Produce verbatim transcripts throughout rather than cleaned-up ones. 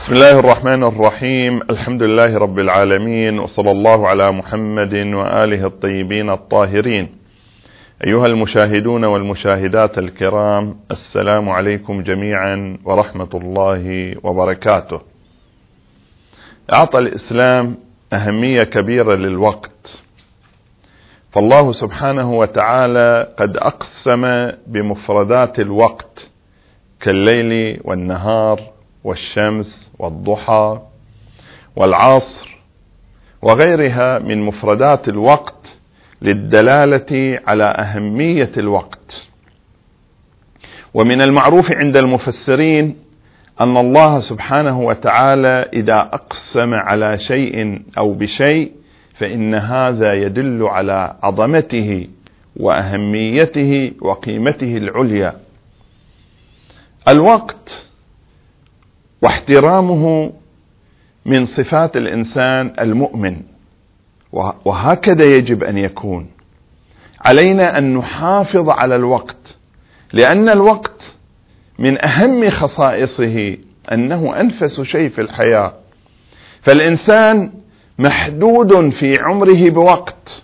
بسم الله الرحمن الرحيم. الحمد لله رب العالمين، وصلى الله على محمد وآله الطيبين الطاهرين. أيها المشاهدون والمشاهدات الكرام، السلام عليكم جميعا ورحمة الله وبركاته. أعطى الإسلام أهمية كبيرة للوقت، فالله سبحانه وتعالى قد أقسم بمفردات الوقت كالليل والنهار والشمس والضحى والعصر وغيرها من مفردات الوقت للدلالة على أهمية الوقت. ومن المعروف عند المفسرين أن الله سبحانه وتعالى إذا أقسم على شيء أو بشيء فإن هذا يدل على عظمته وأهميته وقيمته العليا. الوقت واحترامه من صفات الإنسان المؤمن، وهكذا يجب أن يكون. علينا أن نحافظ على الوقت، لأن الوقت من أهم خصائصه أنه أنفس شيء في الحياة، فالإنسان محدود في عمره بوقت.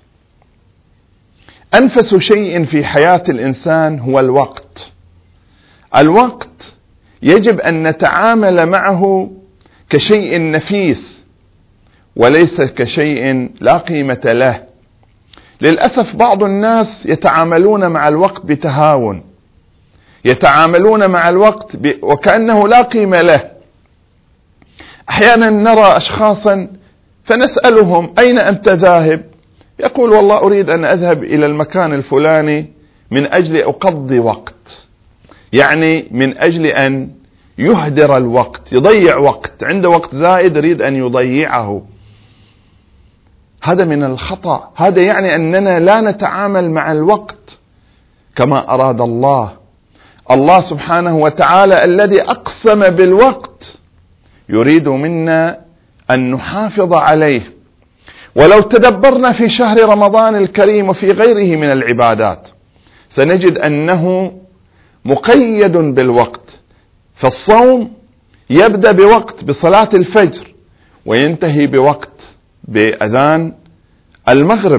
أنفس شيء في حياة الإنسان هو الوقت. الوقت يجب أن نتعامل معه كشيء نفيس وليس كشيء لا قيمة له. للأسف بعض الناس يتعاملون مع الوقت بتهاون، يتعاملون مع الوقت وكأنه لا قيمة له. أحيانا نرى أشخاصا فنسألهم: أين أنت ذاهب؟ يقول: والله أريد أن أذهب إلى المكان الفلاني من أجل أقضي وقت، يعني من أجل أن يهدر الوقت، يضيع وقت، عنده وقت زائد يريد أن يضيعه. هذا من الخطأ. هذا يعني أننا لا نتعامل مع الوقت كما أراد الله. الله سبحانه وتعالى الذي أقسم بالوقت يريد منا أن نحافظ عليه. ولو تدبرنا في شهر رمضان الكريم وفي غيره من العبادات سنجد أنه مقيد بالوقت. فالصوم يبدأ بوقت بصلاة الفجر وينتهي بوقت بأذان المغرب.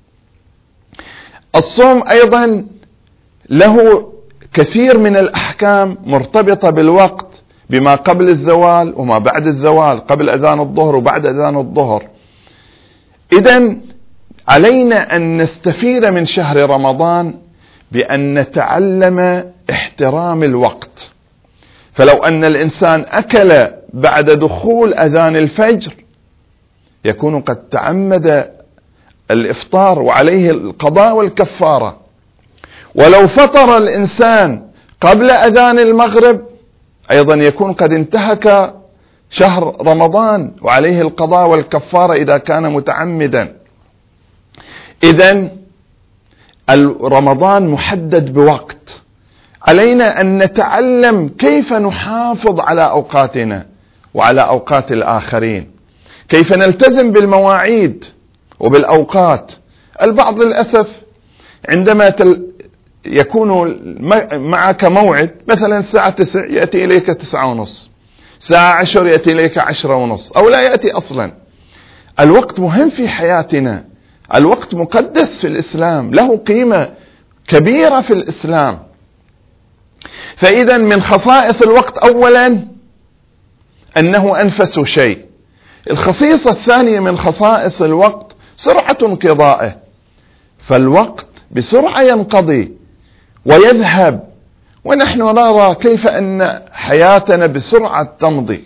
الصوم أيضا له كثير من الأحكام مرتبطة بالوقت، بما قبل الزوال وما بعد الزوال، قبل أذان الظهر وبعد أذان الظهر. إذن علينا أن نستفيد من شهر رمضان بأن نتعلم احترام الوقت. فلو أن الإنسان أكل بعد دخول أذان الفجر يكون قد تعمد الإفطار وعليه القضاء والكفارة. ولو فطر الإنسان قبل أذان المغرب أيضا يكون قد انتهك شهر رمضان وعليه القضاء والكفارة إذا كان متعمدا. إذن رمضان محدد بوقت. علينا أن نتعلم كيف نحافظ على أوقاتنا وعلى أوقات الآخرين، كيف نلتزم بالمواعيد وبالأوقات. البعض للأسف عندما تل يكون معك موعد مثلا الساعة تسع يأتي إليك تسعة ونص، ساعة عشر يأتي إليك عشرة ونص، أو لا يأتي أصلا. الوقت مهم في حياتنا، الوقت مقدس في الإسلام، له قيمة كبيرة في الإسلام. فإذا من خصائص الوقت أولا أنه أنفس شيء. الخصيصة الثانية من خصائص الوقت سرعة انقضائه، فالوقت بسرعة ينقضي ويذهب، ونحن نرى كيف أن حياتنا بسرعة تمضي.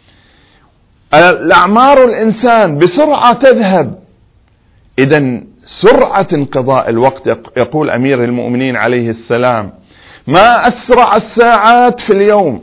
الأعمار الإنسان بسرعة تذهب. إذن سرعة انقضاء الوقت، يقول أمير المؤمنين عليه السلام: ما أسرع الساعات في اليوم،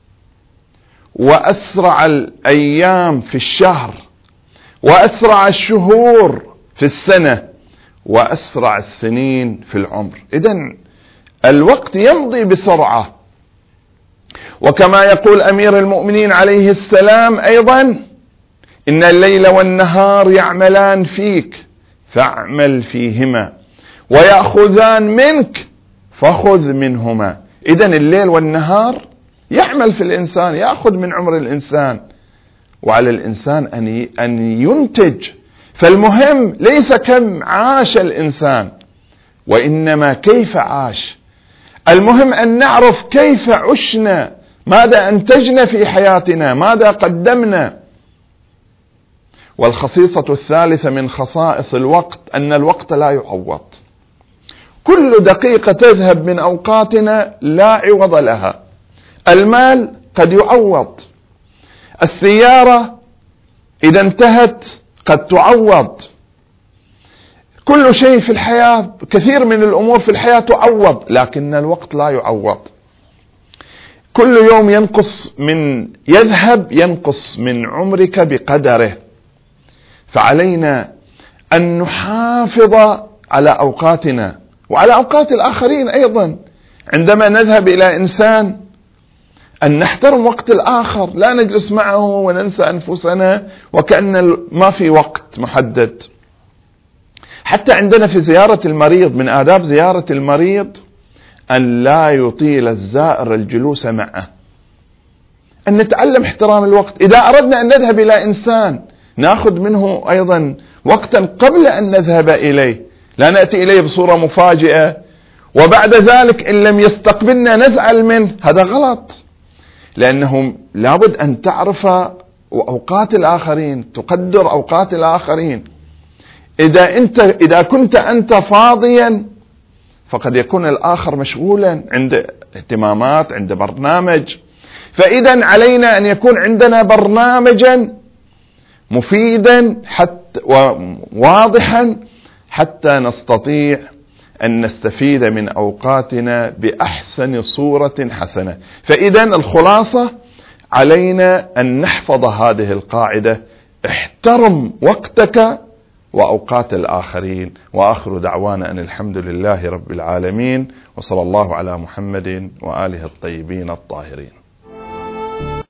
وأسرع الأيام في الشهر، وأسرع الشهور في السنة، وأسرع السنين في العمر. إذن الوقت يمضي بسرعة. وكما يقول أمير المؤمنين عليه السلام أيضا: إن الليل والنهار يعملان فيك فاعمل فيهما، ويأخذان منك فخذ منهما. إذن الليل والنهار يعمل في الإنسان، يأخذ من عمر الإنسان، وعلى الإنسان أن أن ينتج. فالمهم ليس كم عاش الإنسان، وإنما كيف عاش. المهم أن نعرف كيف عشنا، ماذا أنتجنا في حياتنا، ماذا قدمنا. والخصيصة الثالثة من خصائص الوقت أن الوقت لا يعوض. كل دقيقة تذهب من أوقاتنا لا عوض لها. المال قد يعوض، السيارة إذا انتهت قد تعوض، كل شيء في الحياة، كثير من الأمور في الحياة تعوض، لكن الوقت لا يعوض. كل يوم ينقص من يذهب ينقص من عمرك بقدره. فعلينا أن نحافظ على أوقاتنا وعلى أوقات الآخرين أيضا. عندما نذهب إلى إنسان أن نحترم وقت الآخر، لا نجلس معه وننسى أنفسنا وكأن ما في وقت محدد. حتى عندنا في زيارة المريض من آداب زيارة المريض أن لا يطيل الزائر الجلوس معه، أن نتعلم احترام الوقت. إذا أردنا أن نذهب إلى إنسان نأخذ منه أيضا وقتا قبل أن نذهب إليه، لا نأتي إليه بصورة مفاجئة وبعد ذلك إن لم يستقبلنا نزعل منه، هذا غلط. لأنه لابد أن تعرف أوقات الآخرين، تقدر أوقات الآخرين. إذا أنت إذا كنت أنت فاضيا فقد يكون الآخر مشغولا، عند اهتمامات، عند برنامج. فإذا علينا أن يكون عندنا برنامجا مفيدا حتى وواضحا حتى نستطيع أن نستفيد من أوقاتنا بأحسن صورة حسنة. فإذا الخلاصة علينا أن نحفظ هذه القاعدة: احترم وقتك وأوقات الآخرين. وآخر دعوانا أن الحمد لله رب العالمين، وصلى الله على محمد وآله الطيبين الطاهرين.